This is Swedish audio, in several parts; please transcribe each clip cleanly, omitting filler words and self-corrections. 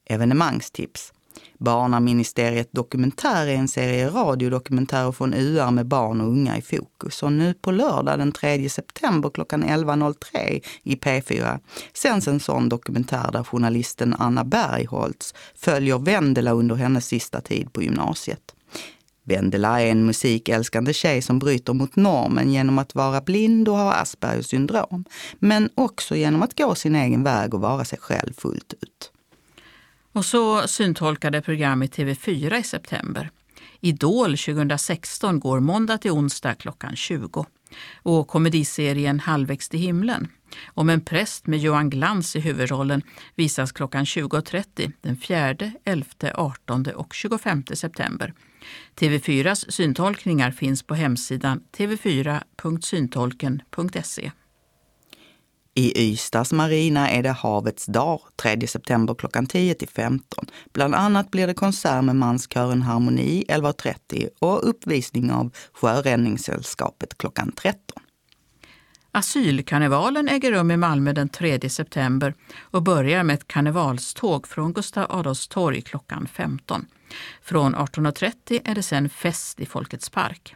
Evenemangstips. Barnaministeriet Dokumentär är en serie radiodokumentärer från UR med barn och unga i fokus. Och nu på lördag den 3 september klockan 11.03 i P4 sänds en sån dokumentär där journalisten Anna Bergholtz följer Vendela under hennes sista tid på gymnasiet. Vendela är en musikälskande tjej som bryter mot normen genom att vara blind och ha Aspergers syndrom, men också genom att gå sin egen väg och vara sig själv fullt ut. Och så syntolkade program i TV4 i september. Idol 2016 går måndag till onsdag klockan 20. Och komediserien Halvvägs till himlen om en präst med Johan Glans i huvudrollen visas klockan 20.30 den 4, 11, 18 och 25 september. TV4s syntolkningar finns på hemsidan tv4.syntolken.se. I Ystads marina är det Havets dag 3 september klockan 10-15. Bland annat blir det konsert med manskören Harmoni 11.30 och uppvisning av Sjöräddningssällskapet klockan 13. Asylkarnevalen äger rum i Malmö den 3 september och börjar med ett karnevalståg från Gustav Adolfs torg klockan 15. Från 18.30 är det sedan fest i Folkets park.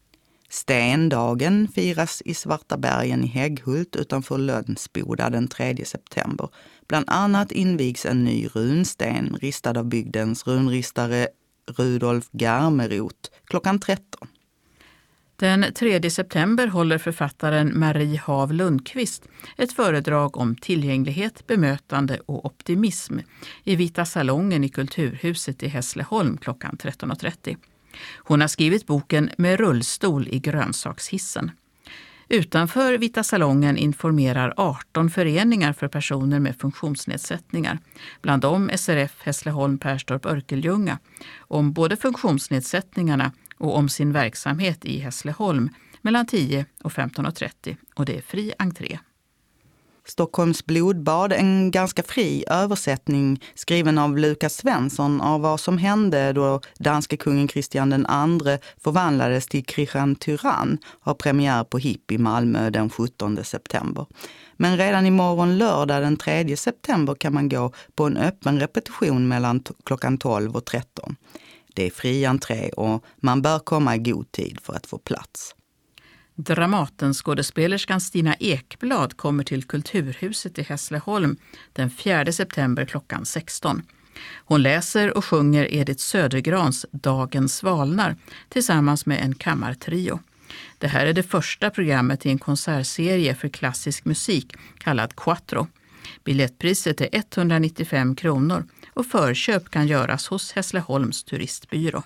Stendagen firas i Svartabergen i Hägghult utanför Lönsboda den 3 september. Bland annat invigs en ny runsten ristad av bygdens runristare Rudolf Garmeroth klockan 13. Den 3 september håller författaren Marie Hav Lundqvist ett föredrag om tillgänglighet, bemötande och optimism i Vita salongen i Kulturhuset i Hässleholm klockan 13.30. Hon har skrivit boken Med rullstol i grönsakshissen. Utanför Vita salongen informerar 18 föreningar för personer med funktionsnedsättningar, bland dem SRF Hässleholm Perstorp Örkelljunga, om både funktionsnedsättningarna och om sin verksamhet i Hässleholm mellan 10 och 15.30 och det är fri entré. Stockholms blodbad, en ganska fri översättning skriven av Lukas Svensson av vad som hände då danska kungen Kristian II förvandlades till Kristian Tyrann, har premiär på HIP i Malmö den 17 september. Men redan imorgon lördag den 3 september kan man gå på en öppen repetition mellan klockan 12 och 13. Det är fri entré och man bör komma i god tid för att få plats. Dramatenskådespelerskan Stina Ekblad kommer till Kulturhuset i Hässleholm den 4 september klockan 16. Hon läser och sjunger Edith Södergrans Dagens svalnar tillsammans med en kammartrio. Det här är det första programmet i en konsertserie för klassisk musik kallad Quattro. Biljettpriset är 195 kronor och förköp kan göras hos Hässleholms turistbyrå.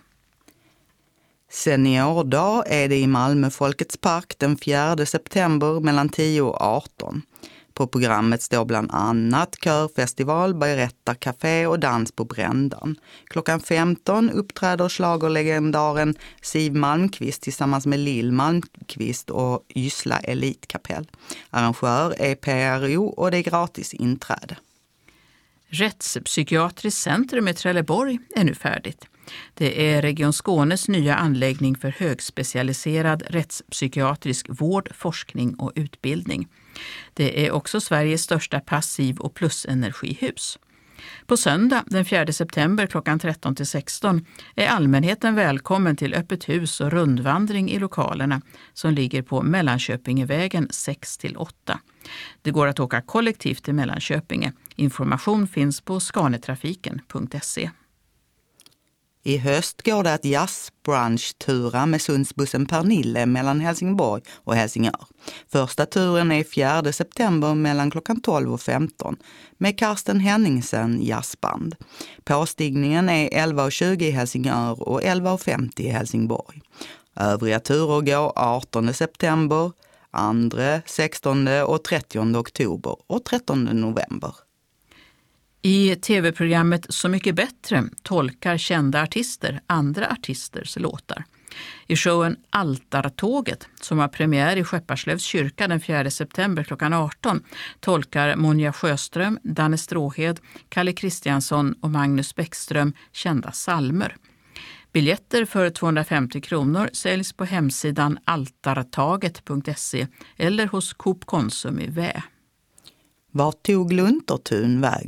Seniordag är det i Malmö Folkets park den 4 september mellan 10 och 18. På programmet står bland annat körfestival, Bayretta-café och dans på Brändan. Klockan 15 uppträder schlagerlegendaren Siv Malmqvist tillsammans med Lill Malmqvist och Ysla Elitkapell. Arrangör är PRO och det är gratis inträde. Rättspsykiatriskt centrum i Trelleborg är nu färdigt. Det är Region Skånes nya anläggning för högspecialiserad rättspsykiatrisk vård, forskning och utbildning. Det är också Sveriges största passiv- och plusenergihus. På söndag den 4 september klockan 13-16 är allmänheten välkommen till öppet hus och rundvandring i lokalerna som ligger på Mellanköpingevägen 6-8. Det går att åka kollektivt till Mellanköpinge. Information finns på skanetrafiken.se. I höst går det att jazzbrunch-tura med Sundsbussen Pernille mellan Helsingborg och Helsingör. Första turen är 4 september mellan klockan 12 och 15 med Karsten Henningsen jazzband. Påstigningen är 11.20 i Helsingör och 11.50 i Helsingborg. Övriga turer går 18 september, 2, 16 och 30 oktober och 13 november. I tv-programmet Så mycket bättre tolkar kända artister andra artisters låtar. I showen Altartåget, som har premiär i Skepparslövs kyrka den 4 september klockan 18, tolkar Monja Sjöström, Danne Stråhed, Kalle Kristiansson och Magnus Bäckström kända salmer. Biljetter för 250 kronor säljs på hemsidan altartaget.se eller hos Coop Konsum i Vä. Vart tog Luntertun vägen?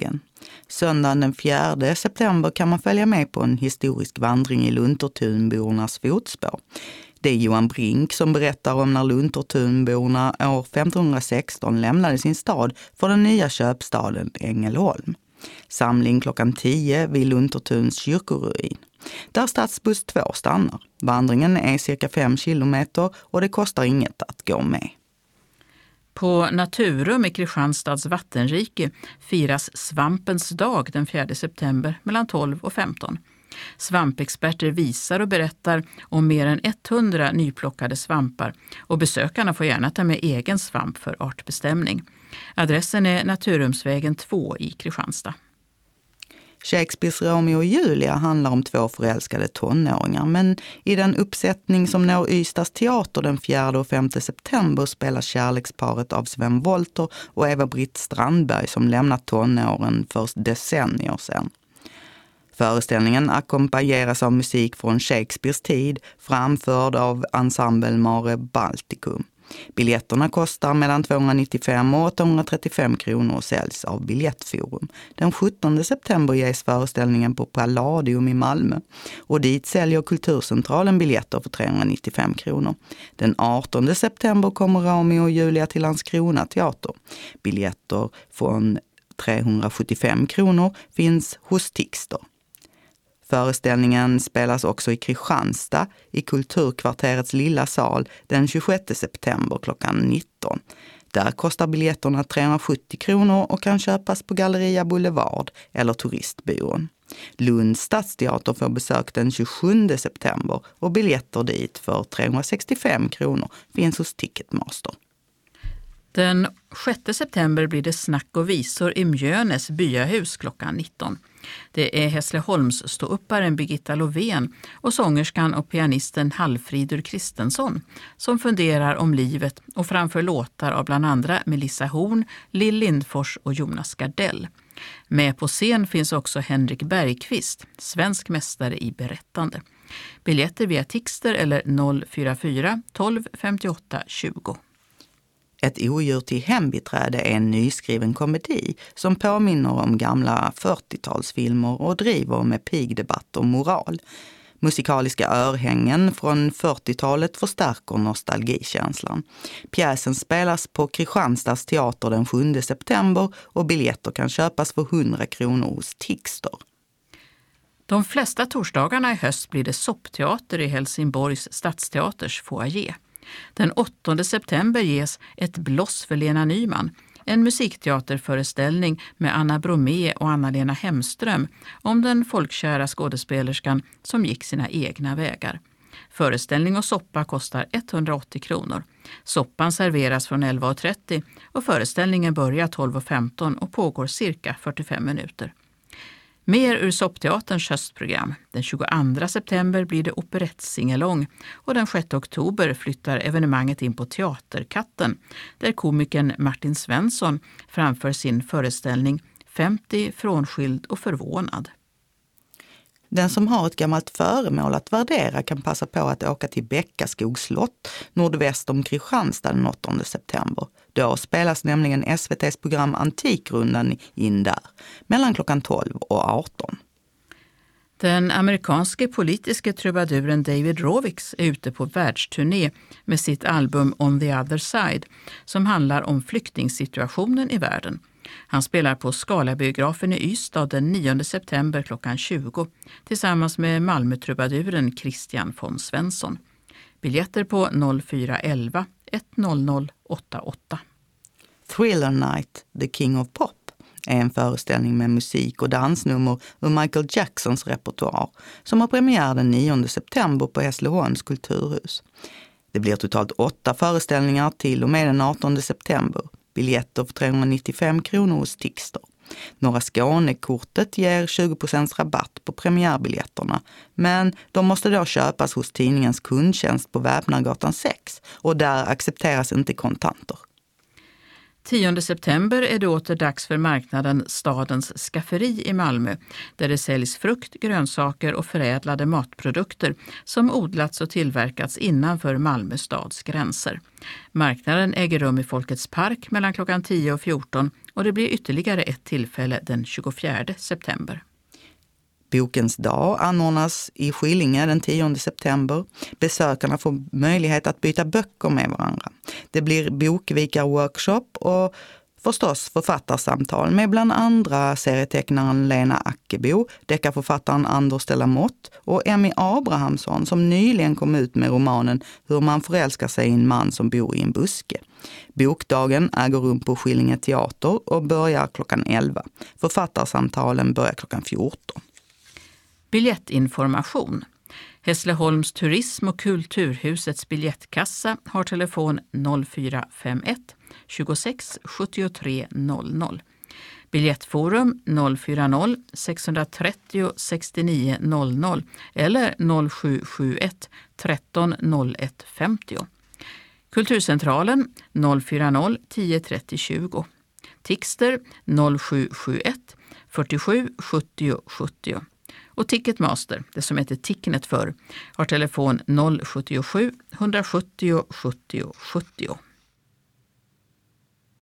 Söndagen den 4 september kan man följa med på en historisk vandring i Luntertunbornas fotspår. Det är Johan Brink som berättar om när Luntertunborna år 1516 lämnade sin stad för den nya köpstaden Ängelholm. Samling klockan 10 vid Luntertuns kyrkoruin. Där stadsbuss 2 stannar. Vandringen är cirka 5 kilometer och det kostar inget att gå med. På Naturum i Kristianstads vattenrike firas Svampens dag den 4 september mellan 12 och 15. Svampexperter visar och berättar om mer än 100 nyplockade svampar och besökarna får gärna ta med egen svamp för artbestämning. Adressen är Naturumsvägen 2 i Kristianstad. Shakespeares Romeo och Julia handlar om 2 förälskade tonåringar, men i den uppsättning som når Ystads teater den 4 och 5 september spelar kärleksparet av Sven Wollter och Eva-Britt Strandberg som lämnat tonåren för decennier sedan. Föreställningen ackompanjeras av musik från Shakespeares tid, framförd av ensemble Mare Balticum. Biljetterna kostar mellan 295 och 835 kronor och säljs av Biljettforum. Den 17 september ges föreställningen på Palladium i Malmö och dit säljer Kulturcentralen biljetter för 395 kronor. Den 18 september kommer Romeo och Julia till Landskrona teater. Biljetter från 375 kronor finns hos Tixter. Föreställningen spelas också i Kristianstad i Kulturkvarterets lilla sal den 26 september klockan 19. Där kostar biljetterna 370 kronor och kan köpas på Galleria Boulevard eller Turistbyrån. Lunds stadsteater får besök den 27 september och biljetter dit för 365 kronor finns hos Ticketmaster. Den 6 september blir det snack och visor i Mjönes byahus klockan 19. Det är Hässleholms ståupparen Birgitta Lovén och sångerskan och pianisten Hallfridur Kristensson som funderar om livet och framför låtar av bland andra Melissa Horn, Lill Lindfors och Jonas Gardell. Med på scen finns också Henrik Bergqvist, svensk mästare i berättande. Biljetter via Tixter eller 044 12 58 20. Ett odjur till hembiträde är en nyskriven komedi som påminner om gamla 40-talsfilmer och driver med pigdebatt och moral. Musikaliska örhängen från 40-talet förstärker nostalgikänslan. Pjäsen spelas på Kristianstads teater den 7 september och biljetter kan köpas för 100 kronor hos Tixter. De flesta torsdagarna i höst blir det soppteater i Helsingborgs stadsteaters foyer. Den 8 september ges Ett bloss för Lena Nyman, en musikteaterföreställning med Anna Bromé och Anna-Lena Hemström om den folkkära skådespelerskan som gick sina egna vägar. Föreställning och soppa kostar 180 kronor. Soppan serveras från 11.30 och föreställningen börjar 12.15 och pågår cirka 45 minuter. Mer ur soppteaterns höstprogram. Den 22 september blir det operettsingelång och den 6 oktober flyttar evenemanget in på Teaterkatten där komikern Martin Svensson framför sin föreställning 50 frånskild och förvånad. Den som har ett gammalt föremål att värdera kan passa på att åka till Bäckaskogs slott nordväst om Kristianstad den 8 september. Då spelas nämligen SVT:s program Antikrundan in där, mellan klockan 12 och 18. Den amerikanske politiske trubaduren David Rovix är ute på världsturné med sitt album On the Other Side som handlar om flyktingsituationen i världen. Han spelar på Scala-biografen i Ystad den 9 september klockan 20 tillsammans med Malmö-trubaduren Christian von Svensson. Biljetter på 0411 100 88. Thriller Night, The King of Pop är en föreställning med musik och dansnummer ur Michael Jacksons repertoar som har premiär den 9 september på Hässleholms kulturhus. Det blir totalt 8 föreställningar till och med den 18 september. Biljetter för 395 kronor hos Tixter. Norra Skånekortet ger 20% rabatt på premiärbiljetterna, men de måste då köpas hos tidningens kundtjänst på Väpnargatan 6 och där accepteras inte kontanter. 10 september är det åter dags för marknaden Stadens skafferi i Malmö där det säljs frukt, grönsaker och förädlade matprodukter som odlats och tillverkats innanför Malmö stads gränser. Marknaden äger rum i Folkets park mellan klockan 10 och 14 och det blir ytterligare ett tillfälle den 24 september. Bokens dag anordnas i Skillinge den 10 september. Besökarna får möjlighet att byta böcker med varandra. Det blir bokvikarworkshop och förstås författarsamtal med bland andra serietecknaren Lena Ackebo, deckarförfattaren Anders de la Motte och Emmy Abrahamsson som nyligen kom ut med romanen Hur man förälskar sig i en man som bor i en buske. Bokdagen äger rum på Skillinge teater och börjar klockan 11. Författarsamtalen börjar klockan 14. Biljettinformation. Hässleholms turism- och kulturhusets biljettkassa har telefon 0451 26 73 00. Biljettforum 040 630 69 00 eller 0771 13 01 50. Kulturcentralen 040 10 30 20. Tixter 0771 47 70 70. Och Ticketmaster, det som heter Ticknet för, har telefon 077 170 70 70.